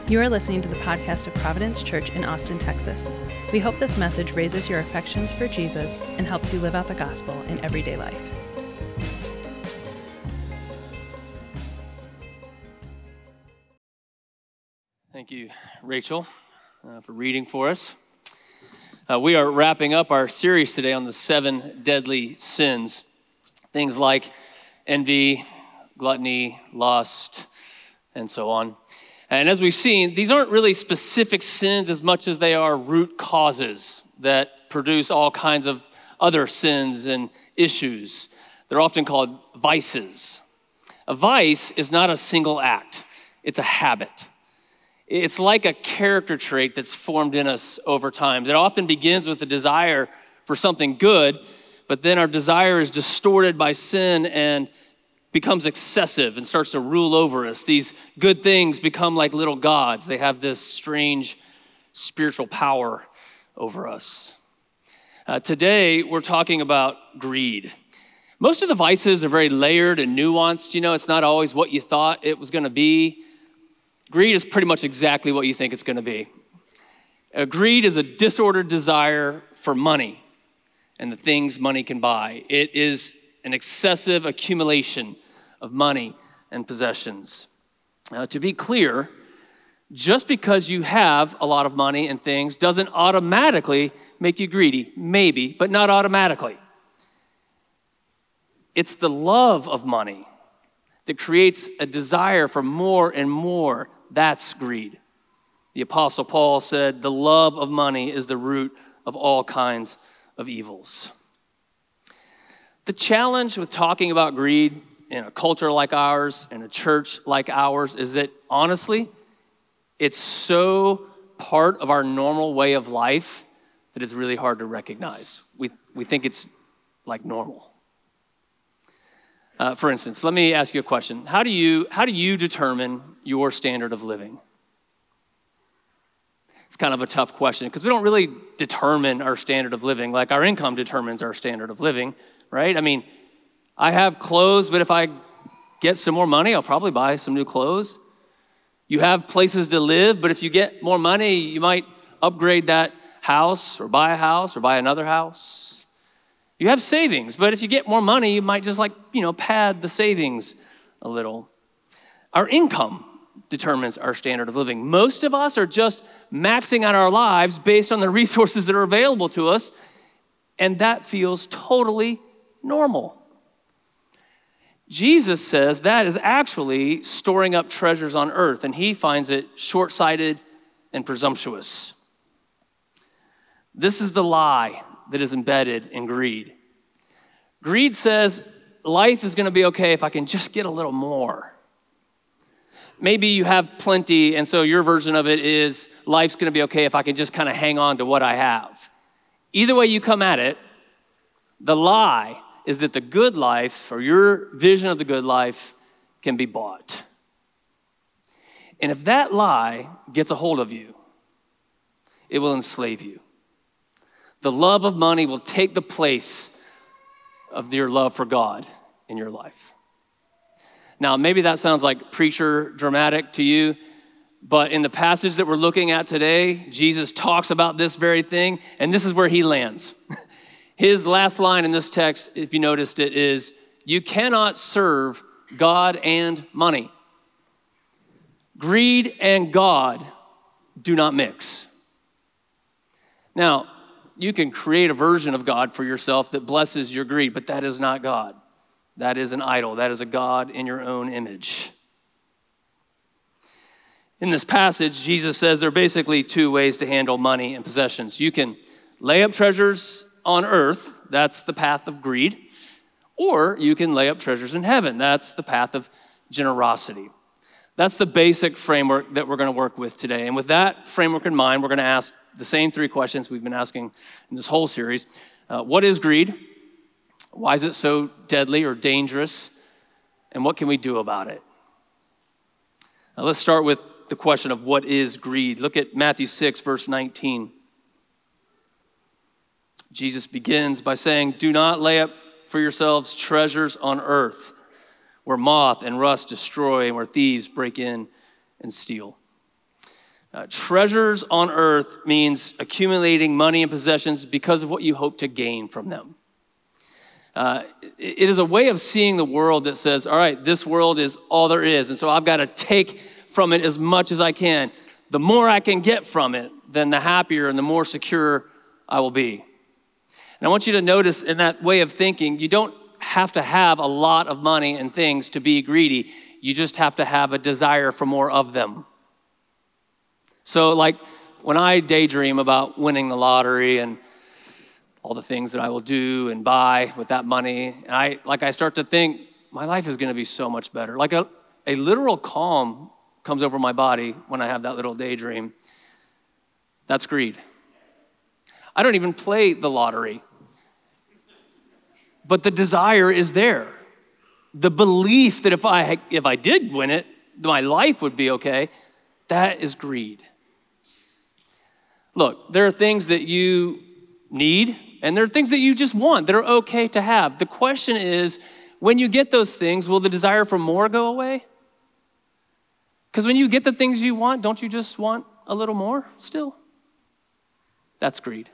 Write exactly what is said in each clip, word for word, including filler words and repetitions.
You are listening to the podcast of Providence Church in Austin, Texas. We hope this message raises your affections for Jesus and helps you live out the gospel in everyday life. Thank you, Rachel, uh, for reading for us. Uh, we are wrapping up our series today on the seven deadly sins. Things like envy, gluttony, lust, and so on. And as we've seen, these aren't really specific sins as much as they are root causes that produce all kinds of other sins and issues. They're often called vices. A vice is not a single act. It's a habit. It's like a character trait that's formed in us over time. It often begins with a desire for something good, but then our desire is distorted by sin and becomes excessive and starts to rule over us. These good things become like little gods. They have this strange spiritual power over us. Uh, today, we're talking about greed. Most of the vices are very layered and nuanced. You know, it's not always what you thought it was going to be. Greed is pretty much exactly what you think it's going to be. Uh, greed is a disordered desire for money and the things money can buy. It is an excessive accumulation of money and possessions. Uh, to be clear, just because you have a lot of money and things doesn't automatically make you greedy. Maybe, but not automatically. It's the love of money that creates a desire for more and more. That's greed. The Apostle Paul said, the love of money is the root of all kinds of evils. The challenge with talking about greed in a culture like ours, in a church like ours, is that honestly, it's so part of our normal way of life that it's really hard to recognize. We, we think it's like normal. Uh, for instance, let me ask you a question. How do you, how do you determine your standard of living? It's kind of a tough question because we don't really determine our standard of living like our income determines our standard of living, right? I mean, I have clothes, but if I get some more money, I'll probably buy some new clothes. You have places to live, but if you get more money, you might upgrade that house or buy a house or buy another house. You have savings, but if you get more money, you might just like, you know, pad the savings a little. Our income determines our standard of living. Most of us are just maxing out our lives based on the resources that are available to us, and that feels totally normal. Jesus says that is actually storing up treasures on earth, and he finds it short-sighted and presumptuous. This is the lie that is embedded in greed. Greed says life is going to be okay if I can just get a little more. Maybe you have plenty, and so your version of it is life's going to be okay if I can just kind of hang on to what I have. Either way you come at it, the lie is that the good life, or your vision of the good life, can be bought. And if that lie gets a hold of you, it will enslave you. The love of money will take the place of your love for God in your life. Now, maybe that sounds like preacher dramatic to you, but in the passage that we're looking at today, Jesus talks about this very thing, and this is where he lands. His last line in this text, if you noticed it, is, you cannot serve God and money. Greed and God do not mix. Now, you can create a version of God for yourself that blesses your greed, but that is not God. That is an idol. That is a God in your own image. In this passage, Jesus says there are basically two ways to handle money and possessions. You can lay up treasures on earth, that's the path of greed, or you can lay up treasures in heaven, that's the path of generosity. That's the basic framework that we're going to work with today. And with that framework in mind, we're going to ask the same three questions we've been asking in this whole series. Uh, what is greed? Why is it so deadly or dangerous? And what can we do about it? Now let's start with the question of what is greed. Look at Matthew six, verse nineteen. Jesus begins by saying, do not lay up for yourselves treasures on earth, where moth and rust destroy and where thieves break in and steal. Uh, treasures on earth means accumulating money and possessions because of what you hope to gain from them. Uh, it, it is a way of seeing the world that says, all right, this world is all there is, and so I've got to take from it as much as I can. The more I can get from it, then the happier and the more secure I will be. And I want you to notice in that way of thinking, you don't have to have a lot of money and things to be greedy. You just have to have a desire for more of them. So like when I daydream about winning the lottery and all the things that I will do and buy with that money, and I like I start to think my life is going to be so much better. Like a, a literal calm comes over my body when I have that little daydream. That's greed. I don't even play the lottery. But the desire is there. The belief that if I if I did win it, my life would be okay, that is greed. Look, there are things that you need, and there are things that you just want that are okay to have. The question is, when you get those things, will the desire for more go away? Because when you get the things you want, don't you just want a little more still? That's greed.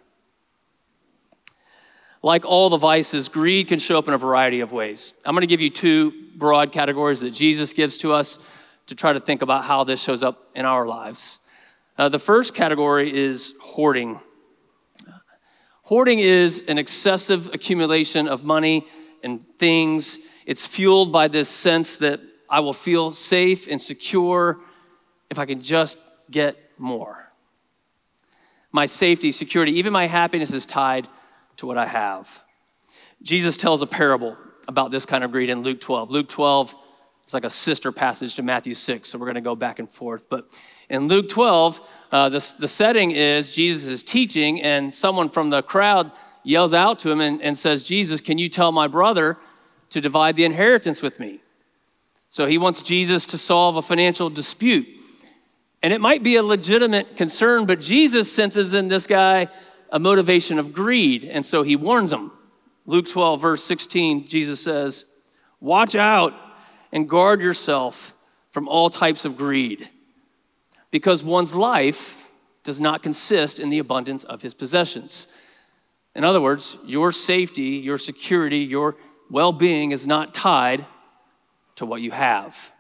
Like all the vices, greed can show up in a variety of ways. I'm going to give you two broad categories that Jesus gives to us to try to think about how this shows up in our lives. Uh, the first category is hoarding. Hoarding is an excessive accumulation of money and things. It's fueled by this sense that I will feel safe and secure if I can just get more. My safety, security, even my happiness is tied to what I have. Jesus tells a parable about this kind of greed in Luke twelve. Luke twelve is like a sister passage to Matthew six, so we're going to go back and forth. But in Luke twelve, uh, the, the setting is Jesus is teaching, and someone from the crowd yells out to him and, and says, Jesus, can you tell my brother to divide the inheritance with me? So he wants Jesus to solve a financial dispute. And it might be a legitimate concern, but Jesus senses in this guy a motivation of greed, and so he warns him. Luke twelve, verse sixteen, Jesus says, watch out and guard yourself from all types of greed, because one's life does not consist in the abundance of his possessions. In other words, your safety, your security, your well-being is not tied to what you have.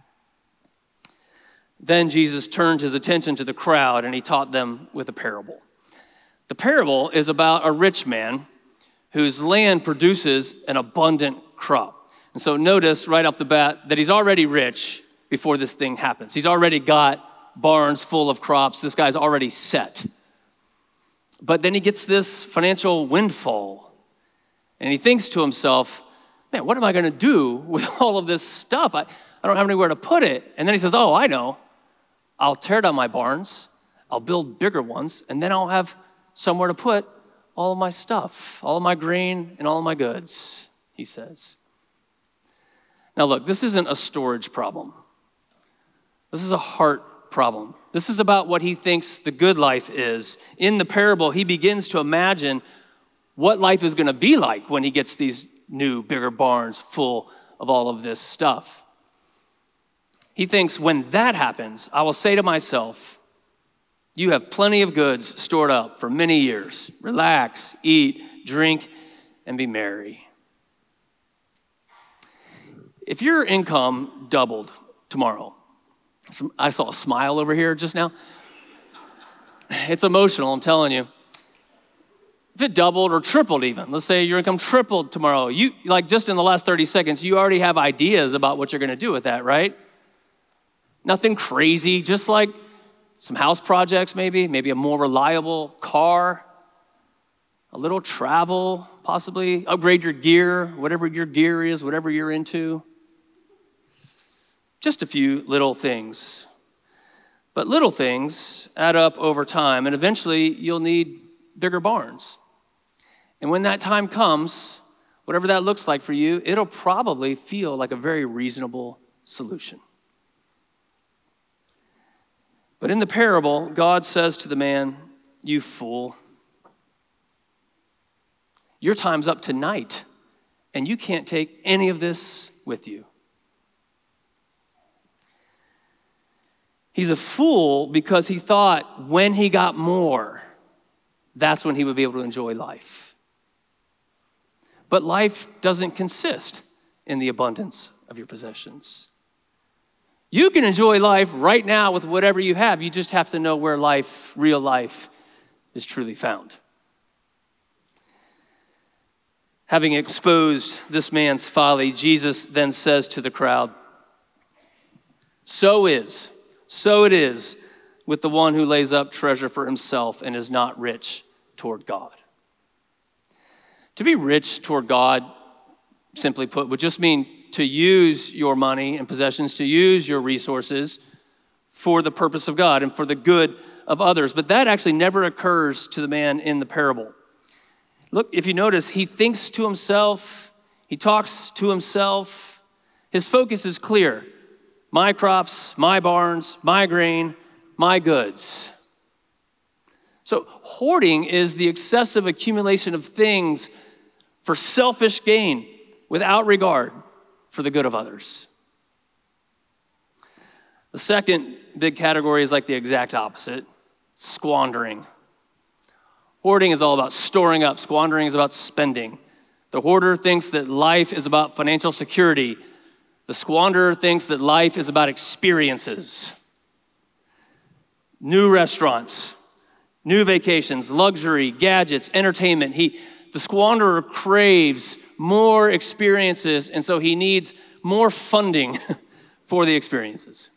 Then Jesus turned his attention to the crowd, and he taught them with a parable. The parable is about a rich man whose land produces an abundant crop. And so notice right off the bat that he's already rich before this thing happens. He's already got barns full of crops. This guy's already set. But then he gets this financial windfall, and he thinks to himself, man, what am I going to do with all of this stuff? I, I don't have anywhere to put it. And then he says, oh, I know. I'll tear down my barns. I'll build bigger ones, and then I'll have somewhere to put all of my stuff, all of my grain and all of my goods, he says. Now look, this isn't a storage problem. This is a heart problem. This is about what he thinks the good life is. In the parable, he begins to imagine what life is going to be like when he gets these new, bigger barns full of all of this stuff. He thinks, when that happens, I will say to myself, you have plenty of goods stored up for many years. Relax, eat, drink, and be merry. If your income doubled tomorrow, I saw a smile over here just now. It's emotional, I'm telling you. If it doubled or tripled even, let's say your income tripled tomorrow, you like just in the last thirty seconds, you already have ideas about what you're going to do with that, right? Nothing crazy, just like some house projects maybe, maybe a more reliable car, a little travel, possibly upgrade your gear, whatever your gear is, whatever you're into. Just a few little things. But little things add up over time, and eventually you'll need bigger barns. And when that time comes, whatever that looks like for you, it'll probably feel like a very reasonable solution. But in the parable, God says to the man, you fool, your time's up tonight, and you can't take any of this with you. He's a fool because he thought when he got more, that's when he would be able to enjoy life. But life doesn't consist in the abundance of your possessions. You can enjoy life right now with whatever you have. You just have to know where life, real life, is truly found. Having exposed this man's folly, Jesus then says to the crowd, So is, so it is with the one who lays up treasure for himself and is not rich toward God. To be rich toward God, simply put, would just mean to use your money and possessions, to use your resources for the purpose of God and for the good of others. But that actually never occurs to the man in the parable. Look, if you notice, he thinks to himself, he talks to himself. His focus is clear. My crops, my barns, my grain, my goods. So hoarding is the excessive accumulation of things for selfish gain without regard for the good of others. The second big category is like the exact opposite, squandering. Hoarding is all about storing up. Squandering is about spending. The hoarder thinks that life is about financial security. The squanderer thinks that life is about experiences. New restaurants, new vacations, luxury, gadgets, entertainment. He, the squanderer craves more experiences, and so he needs more funding for the experiences.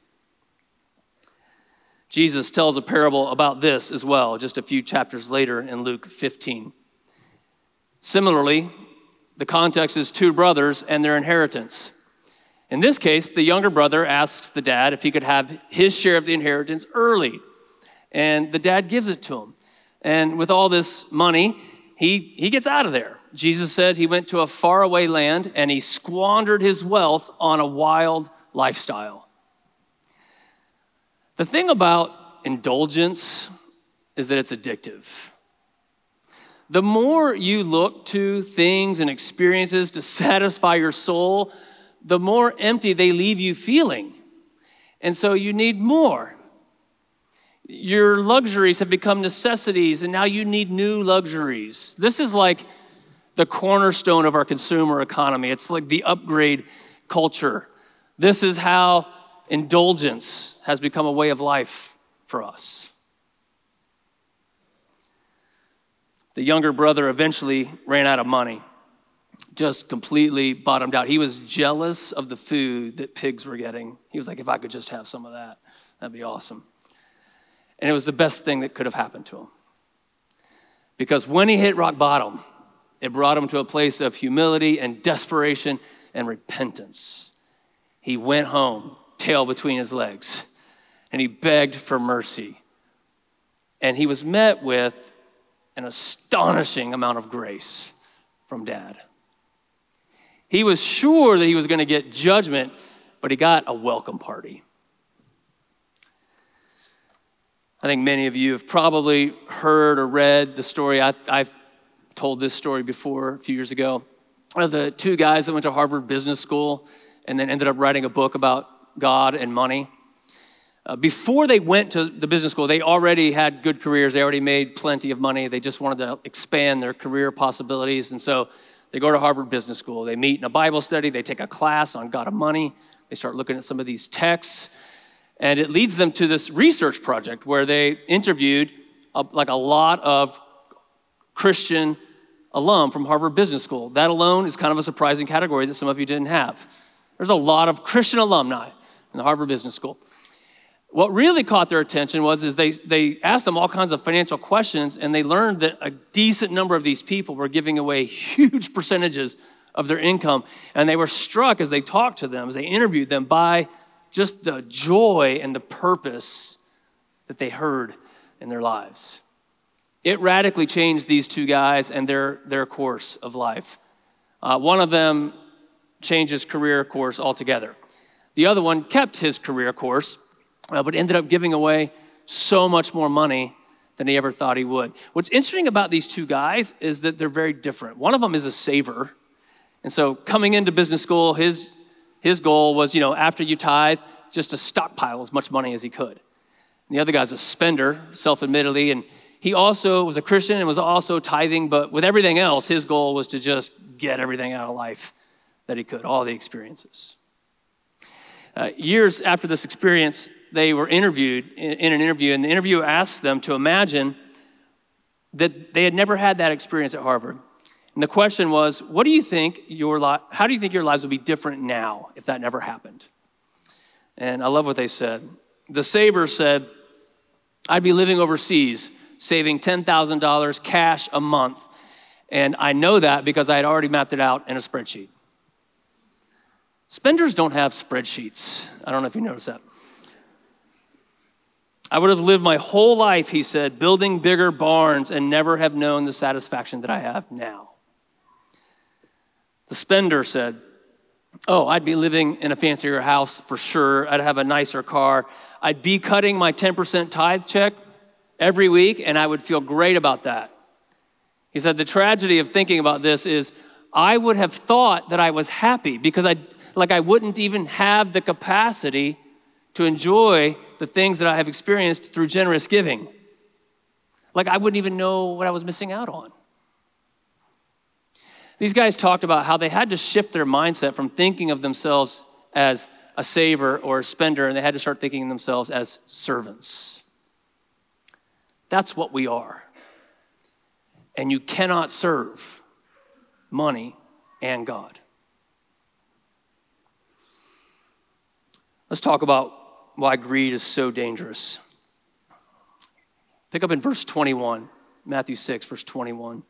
Jesus tells a parable about this as well, just a few chapters later in Luke fifteen. Similarly, the context is two brothers and their inheritance. In this case, the younger brother asks the dad if he could have his share of the inheritance early, and the dad gives it to him. And with all this money, he, he gets out of there. Jesus said he went to a faraway land and he squandered his wealth on a wild lifestyle. The thing about indulgence is that it's addictive. The more you look to things and experiences to satisfy your soul, the more empty they leave you feeling. And so you need more. Your luxuries have become necessities, and now you need new luxuries. This is like the cornerstone of our consumer economy. It's like the upgrade culture. This is how indulgence has become a way of life for us. The younger brother eventually ran out of money, just completely bottomed out. He was jealous of the food that pigs were getting. He was like, if I could just have some of that, that'd be awesome. And it was the best thing that could have happened to him. Because when he hit rock bottom, it brought him to a place of humility and desperation and repentance. He went home, tail between his legs, and he begged for mercy. And he was met with an astonishing amount of grace from Dad. He was sure that he was going to get judgment, but he got a welcome party. I think many of you have probably heard or read the story. I, I've told this story before a few years ago. Of the two guys that went to Harvard Business School and then ended up writing a book about God and money. Uh, before they went to the business school, they already had good careers. They already made plenty of money. They just wanted to expand their career possibilities. And so they go to Harvard Business School. They meet in a Bible study. They take a class on God and money. They start looking at some of these texts. And it leads them to this research project where they interviewed a, like a lot of Christian alum from Harvard Business School. That alone is kind of a surprising category that some of you didn't have. There's a lot of Christian alumni in the Harvard Business School. What really caught their attention was is they, they asked them all kinds of financial questions, and they learned that a decent number of these people were giving away huge percentages of their income. And they were struck as they talked to them, as they interviewed them, by just the joy and the purpose that they heard in their lives. It radically changed these two guys and their, their course of life. Uh, one of them changed his career course altogether. The other one kept his career course, uh, but ended up giving away so much more money than he ever thought he would. What's interesting about these two guys is that they're very different. One of them is a saver. And so coming into business school, his His goal was, you know, after you tithe, just to stockpile as much money as he could. And the other guy's a spender, self-admittedly, and he also was a Christian and was also tithing, but with everything else, his goal was to just get everything out of life that he could, all the experiences. Uh, years after this experience, they were interviewed in, in an interview, and the interviewer asked them to imagine that they had never had that experience at Harvard. And the question was, what do you think your li- how do you think your lives would be different now if that never happened? And I love what they said. The saver said, I'd be living overseas, saving ten thousand dollars cash a month. And I know that because I had already mapped it out in a spreadsheet. Spenders don't have spreadsheets. I don't know if you noticed that. I would have lived my whole life, he said, building bigger barns and never have known the satisfaction that I have now. The spender said, oh, I'd be living in a fancier house for sure. I'd have a nicer car. I'd be cutting my ten percent tithe check every week, and I would feel great about that. He said, the tragedy of thinking about this is I would have thought that I was happy because I, like I wouldn't even have the capacity to enjoy the things that I have experienced through generous giving. Like I wouldn't even know what I was missing out on. These guys talked about how they had to shift their mindset from thinking of themselves as a saver or a spender, and they had to start thinking of themselves as servants. That's what we are. And you cannot serve money and God. Let's talk about why greed is so dangerous. Pick up in verse twenty-one, Matthew six, verse twenty-one.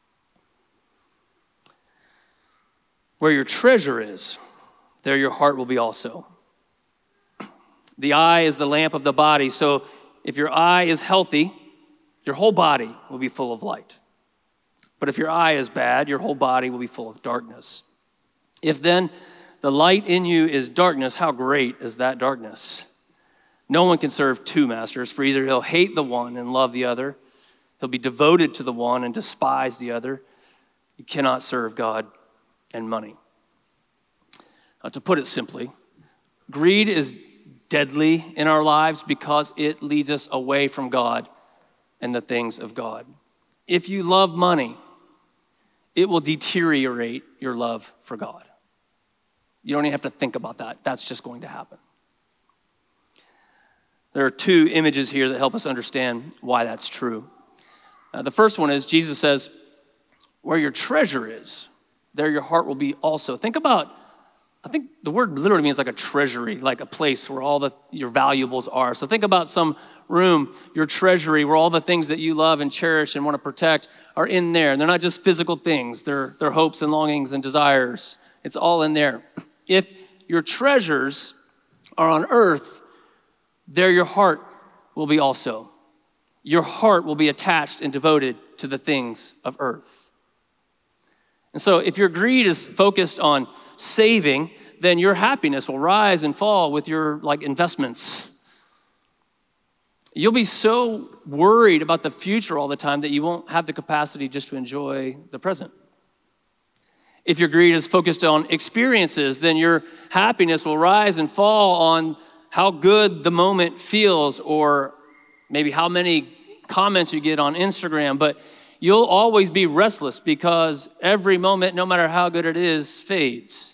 Where your treasure is, there your heart will be also. The eye is the lamp of the body, so if your eye is healthy, your whole body will be full of light. But if your eye is bad, your whole body will be full of darkness. If then the light in you is darkness, how great is that darkness? No one can serve two masters, for either he'll hate the one and love the other, he'll be devoted to the one and despise the other. You cannot serve God and money. Uh, to put it simply, greed is deadly in our lives because it leads us away from God and the things of God. If you love money, it will deteriorate your love for God. You don't even have to think about that. That's just going to happen. There are two images here that help us understand why that's true. Uh, the first one is Jesus says, where your treasure is, there your heart will be also. Think about, I think the word literally means like a treasury, like a place where all the your valuables are. So think about some room, your treasury, where all the things that you love and cherish and want to protect are in there. And they're not just physical things. They're, they're hopes and longings and desires. It's all in there. If your treasures are on earth, there your heart will be also. Your heart will be attached and devoted to the things of earth. And so if your greed is focused on saving, then your happiness will rise and fall with your like investments. You'll be so worried about the future all the time that you won't have the capacity just to enjoy the present. If your greed is focused on experiences, then your happiness will rise and fall on how good the moment feels or maybe how many comments you get on Instagram. But you'll always be restless because every moment, no matter how good it is, fades.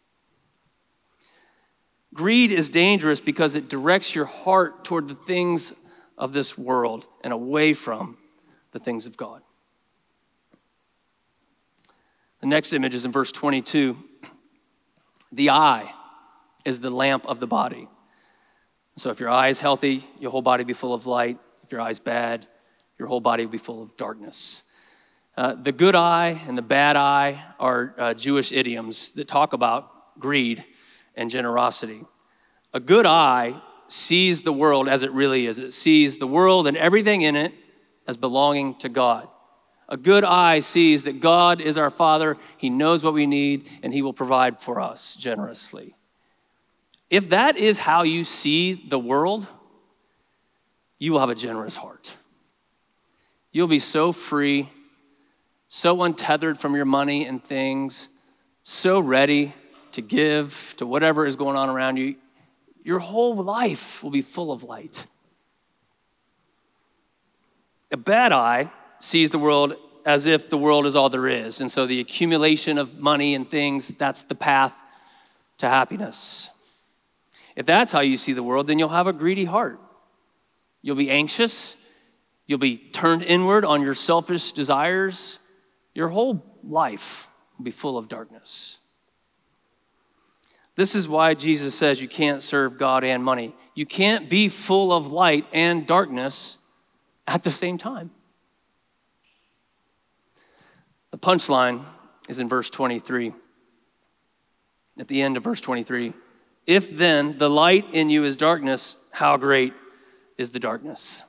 Greed is dangerous because it directs your heart toward the things of this world and away from the things of God. The next image is in verse twenty-two. The eye is the lamp of the body. So if your eye is healthy, your whole body will be full of light. If your eye is bad, your whole body will be full of darkness. Uh, the good eye and the bad eye are uh, Jewish idioms that talk about greed and generosity. A good eye sees the world as it really is. It sees the world and everything in it as belonging to God. A good eye sees that God is our Father, He knows what we need, and He will provide for us generously. If that is how you see the world, you will have a generous heart. You'll be so free, so untethered from your money and things, so ready to give to whatever is going on around you. Your whole life will be full of light. A bad eye sees the world as if the world is all there is. And so the accumulation of money and things, that's the path to happiness. If that's how you see the world, then you'll have a greedy heart. You'll be anxious. You'll be turned inward on your selfish desires. Your whole life will be full of darkness. This is why Jesus says you can't serve God and money. You can't be full of light and darkness at the same time. The punchline is in verse twenty-three. At the end of verse twenty-three. If then the light in you is darkness, how great is the darkness?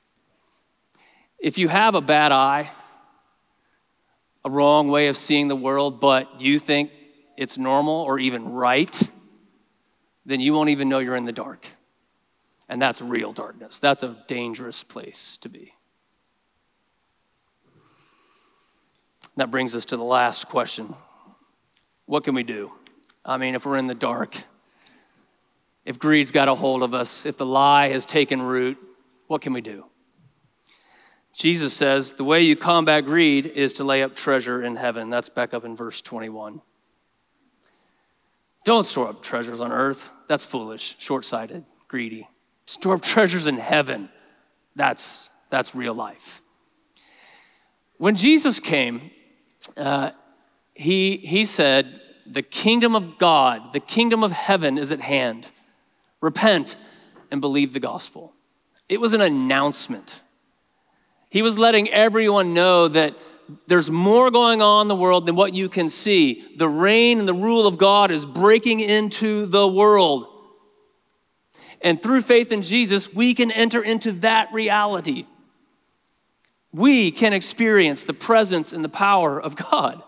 If you have a bad eye, a wrong way of seeing the world, but you think it's normal or even right, then you won't even know you're in the dark. And that's real darkness. That's a dangerous place to be. That brings us to the last question. What can we do? I mean, if we're in the dark, if greed's got a hold of us, if the lie has taken root, what can we do? Jesus says the way you combat greed is to lay up treasure in heaven. That's back up in verse twenty-one. Don't store up treasures on earth. That's foolish, short-sighted, greedy. Store up treasures in heaven. That's, that's real life. When Jesus came, uh, he, he said, the kingdom of God, the kingdom of heaven is at hand. Repent and believe the gospel. It was an announcement. He was letting everyone know that there's more going on in the world than what you can see. The reign and the rule of God is breaking into the world. And through faith in Jesus, we can enter into that reality. We can experience the presence and the power of God.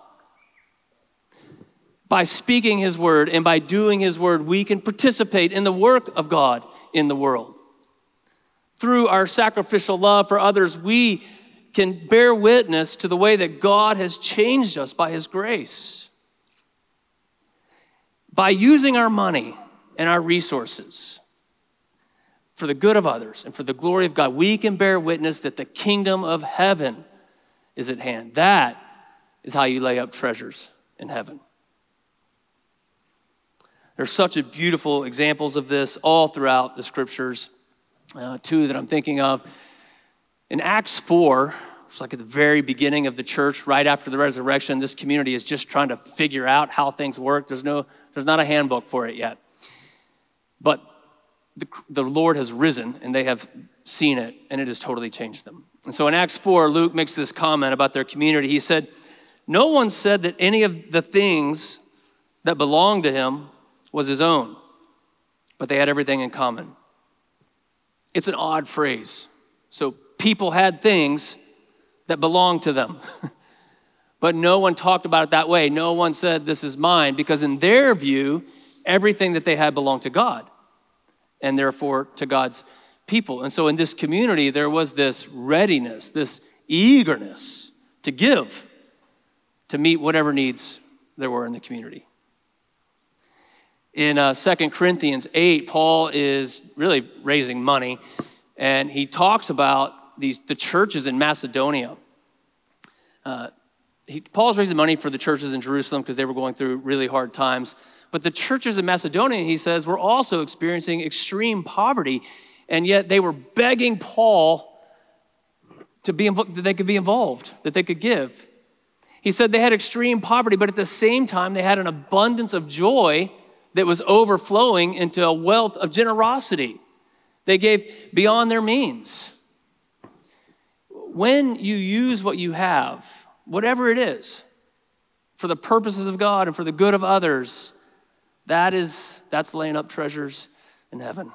By speaking his word and by doing his word, we can participate in the work of God in the world. Through our sacrificial love for others, we can bear witness to the way that God has changed us by his grace. By using our money and our resources for the good of others and for the glory of God, we can bear witness that the kingdom of heaven is at hand. That is how you lay up treasures in heaven. There's such a beautiful examples of this all throughout the scriptures. Uh, two that I'm thinking of. In Acts four, it's like at the very beginning of the church, right after the resurrection, this community is just trying to figure out how things work. There's no, there's not a handbook for it yet. But the, the Lord has risen, and they have seen it, and it has totally changed them. And so in Acts four, Luke makes this comment about their community. He said, no one said that any of the things that belonged to him was his own, but they had everything in common. It's an odd phrase. So people had things that belonged to them. But no one talked about it that way. No one said, this is mine, because in their view, everything that they had belonged to God, and therefore to God's people. And so in this community, there was this readiness, this eagerness to give, to meet whatever needs there were in the community. In uh, Second Corinthians eight, Paul is really raising money, and he talks about these the churches in Macedonia. Uh, he, Paul's raising money for the churches in Jerusalem because they were going through really hard times. But the churches in Macedonia, he says, were also experiencing extreme poverty, and yet they were begging Paul to be invo- that they could be involved, that they could give. He said they had extreme poverty, but at the same time, they had an abundance of joy that was overflowing into a wealth of generosity. They gave beyond their means. When you use what you have, whatever it is, for the purposes of God and for the good of others, that is, that's laying up treasures in heaven.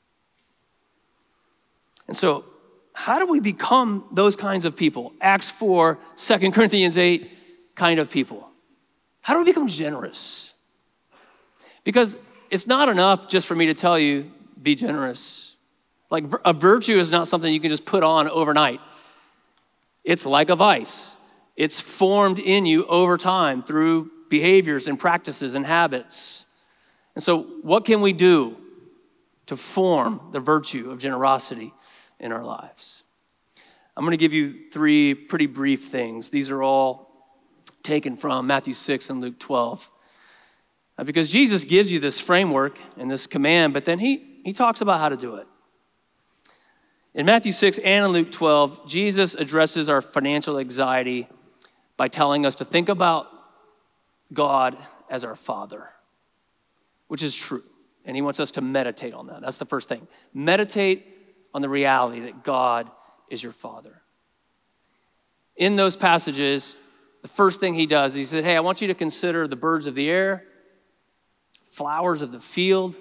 And so, how do we become those kinds of people? Acts four, Second Corinthians eight kind of people. How do we become generous? Because it's not enough just for me to tell you, be generous. Like a virtue is not something you can just put on overnight. It's like a vice. It's formed in you over time through behaviors and practices and habits. And so what can we do to form the virtue of generosity in our lives? I'm going to give you three pretty brief things. These are all taken from Matthew six and Luke twelve. Uh, because Jesus gives you this framework and this command, but then he, he talks about how to do it. In Matthew six and in Luke twelve, Jesus addresses our financial anxiety by telling us to think about God as our Father, which is true. And he wants us to meditate on that. That's the first thing. Meditate on the reality that God is your Father. In those passages, the first thing he does, he said, hey, I want you to consider the birds of the air, flowers of the field.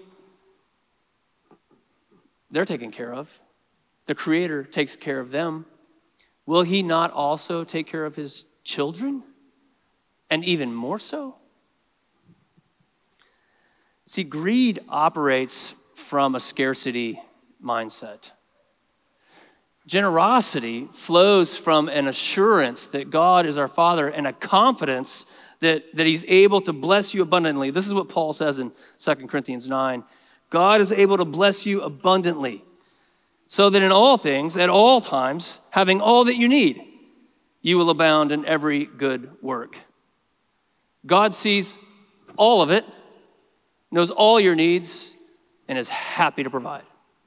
They're taken care of. The Creator takes care of them. Will he not also take care of his children? And even more so? See, greed operates from a scarcity mindset. Generosity flows from an assurance that God is our Father and a confidence that, that he's able to bless you abundantly. This is what Paul says in Second Corinthians nine. God is able to bless you abundantly, so that in all things, at all times, having all that you need, you will abound in every good work. God sees all of it, knows all your needs, and is happy to provide.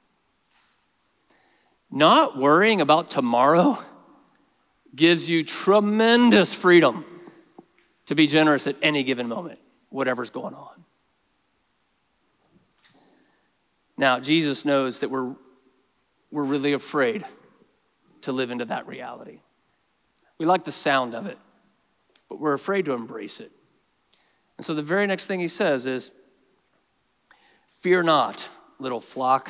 Not worrying about tomorrow gives you tremendous freedom to be generous at any given moment, whatever's going on. Now, Jesus knows that we're, we're really afraid to live into that reality. We like the sound of it, but we're afraid to embrace it. And so the very next thing he says is, fear not, little flock,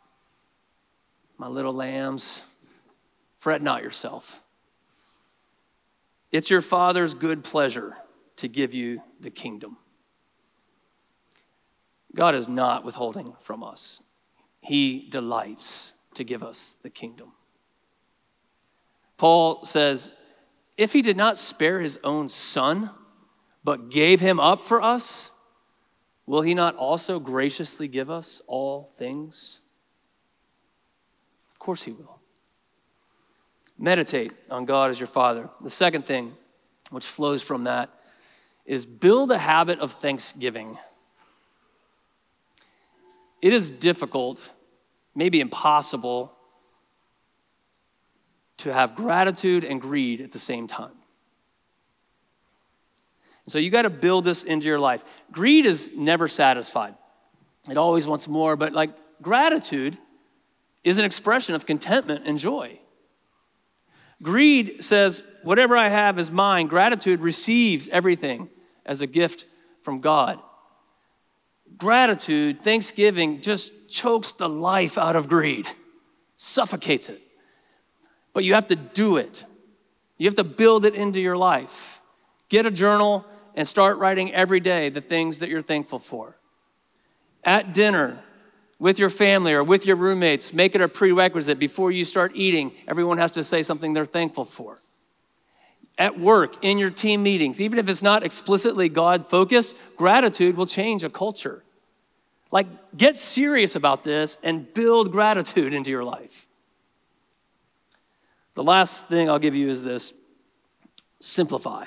my little lambs, fret not yourself. It's your Father's good pleasure to give you the kingdom. God is not withholding from us. He delights to give us the kingdom. Paul says, if he did not spare his own son, but gave him up for us, will he not also graciously give us all things? Of course he will. Meditate on God as your Father. The second thing, which flows from that, is build a habit of thanksgiving. It is difficult, maybe impossible, to have gratitude and greed at the same time. So you got to build this into your life. Greed is never satisfied. It always wants more, but like gratitude is an expression of contentment and joy. Greed says, whatever I have is mine. Gratitude receives everything as a gift from God. Gratitude, thanksgiving, just chokes the life out of greed, suffocates it. But you have to do it. You have to build it into your life. Get a journal and start writing every day the things that you're thankful for. At dinner, with your family or with your roommates, make it a prerequisite. Before you start eating, everyone has to say something they're thankful for. At work, in your team meetings, even if it's not explicitly God-focused, gratitude will change a culture. Like, get serious about this and build gratitude into your life. The last thing I'll give you is this: simplify.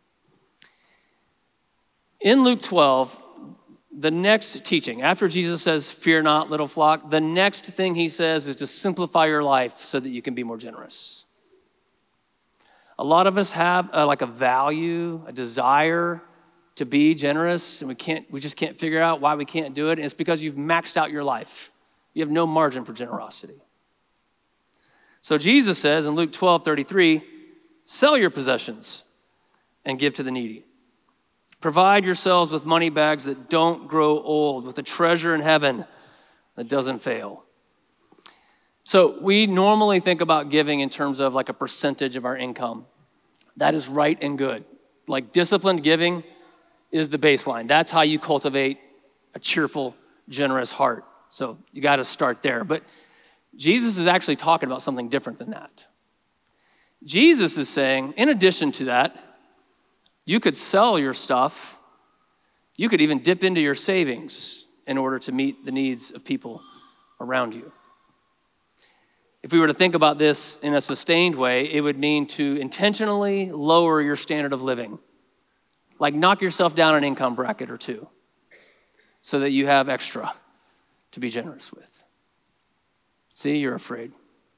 In Luke twelve, the next teaching, after Jesus says, fear not, little flock, the next thing he says is to simplify your life so that you can be more generous. A lot of us have a, like a value, a desire to be generous, and we can't, we just can't figure out why we can't do it. And it's because you've maxed out your life. You have no margin for generosity. So Jesus says in Luke twelve thirty-three, sell your possessions and give to the needy. Provide yourselves with money bags that don't grow old, with a treasure in heaven that doesn't fail. So we normally think about giving in terms of like a percentage of our income. That is right and good. Like disciplined giving is the baseline. That's how you cultivate a cheerful, generous heart. So you got to start there. But Jesus is actually talking about something different than that. Jesus is saying, in addition to that, you could sell your stuff. You could even dip into your savings in order to meet the needs of people around you. If we were to think about this in a sustained way, it would mean to intentionally lower your standard of living. Like knock yourself down an income bracket or two so that you have extra to be generous with. See, you're afraid.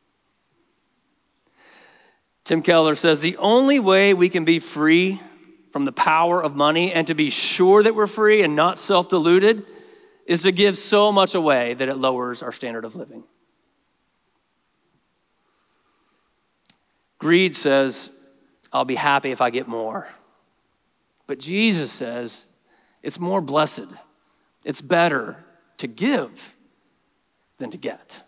Tim Keller says, the only way we can be free from the power of money and to be sure that we're free and not self-deluded is to give so much away that it lowers our standard of living. Greed says, I'll be happy if I get more. But Jesus says, it's more blessed. It's better to give than to get.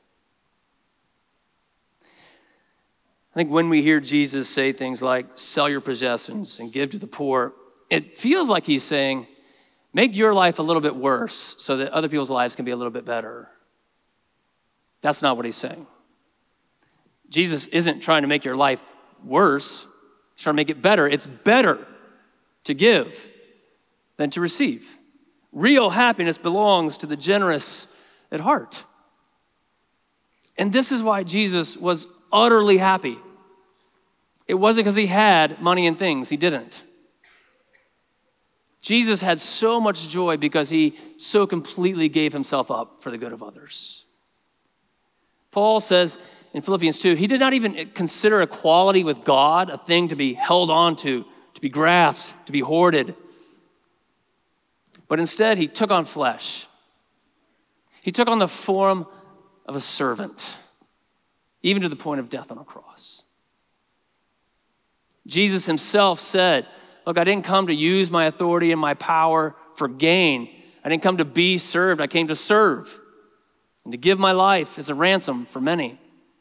I think when we hear Jesus say things like, sell your possessions and give to the poor, it feels like he's saying, make your life a little bit worse so that other people's lives can be a little bit better. That's not what he's saying. Jesus isn't trying to make your life worse. He's trying to make it better. It's better to give than to receive. Real happiness belongs to the generous at heart. And this is why Jesus was utterly happy. It wasn't because he had money and things. He didn't. Jesus had so much joy because he so completely gave himself up for the good of others. Paul says in Philippians two, he did not even consider equality with God a thing to be held on to, to be grasped, to be hoarded. But instead, he took on flesh. He took on the form of a servant, even to the point of death on a cross. Jesus himself said, look, I didn't come to use my authority and my power for gain. I didn't come to be served. I came to serve and to give my life as a ransom for many.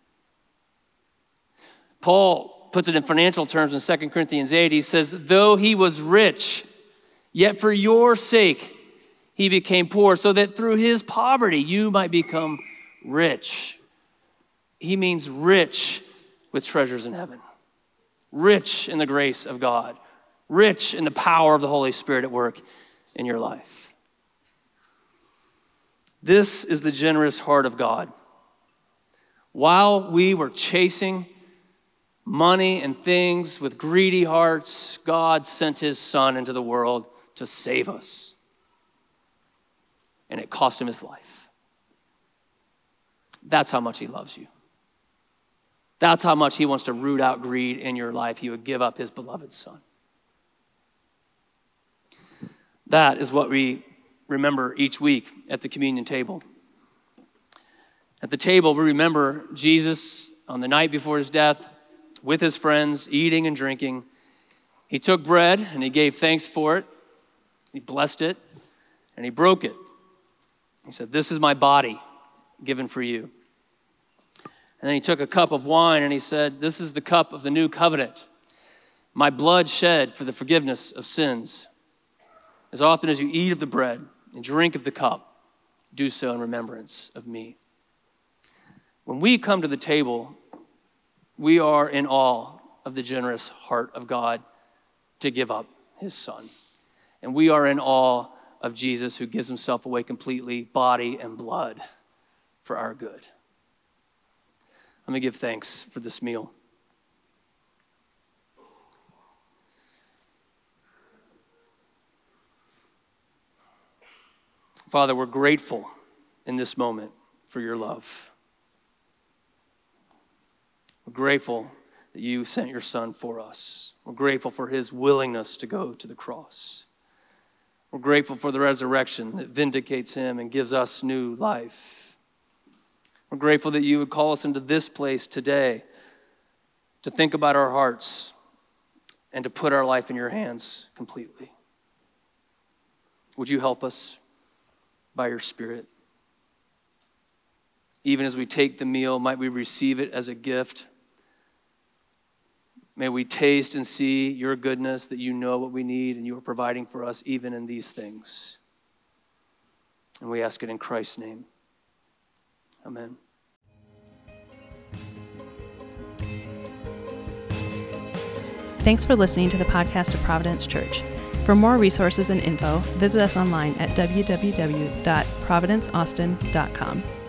Paul puts it in financial terms in Second Corinthians eight. He says, though he was rich, yet for your sake he became poor, so that through his poverty you might become rich. He means rich with treasures in heaven, rich in the grace of God, rich in the power of the Holy Spirit at work in your life. This is the generous heart of God. While we were chasing money and things with greedy hearts, God sent his Son into the world to save us. And it cost him his life. That's how much he loves you. That's how much he wants to root out greed in your life. He would give up his beloved Son. That is what we remember each week at the communion table. At the table, we remember Jesus on the night before his death with his friends, eating and drinking. He took bread and he gave thanks for it. He blessed it and he broke it. He said, this is my body given for you. And then he took a cup of wine and he said, this is the cup of the new covenant, my blood shed for the forgiveness of sins. As often as you eat of the bread and drink of the cup, do so in remembrance of me. When we come to the table, we are in awe of the generous heart of God to give up his Son. And we are in awe of Jesus, who gives himself away completely, body and blood, for our good. Let me give thanks for this meal. Father, we're grateful in this moment for your love. We're grateful that you sent your Son for us. We're grateful for his willingness to go to the cross. We're grateful for the resurrection that vindicates him and gives us new life. We're grateful that you would call us into this place today to think about our hearts and to put our life in your hands completely. Would you help us by your Spirit? Even as we take the meal, might we receive it as a gift. May we taste and see your goodness, that you know what we need and you are providing for us even in these things. And we ask it in Christ's name. Amen. Thanks for listening to the podcast of Providence Church. For more resources and info, visit us online at w w w dot providence austin dot com.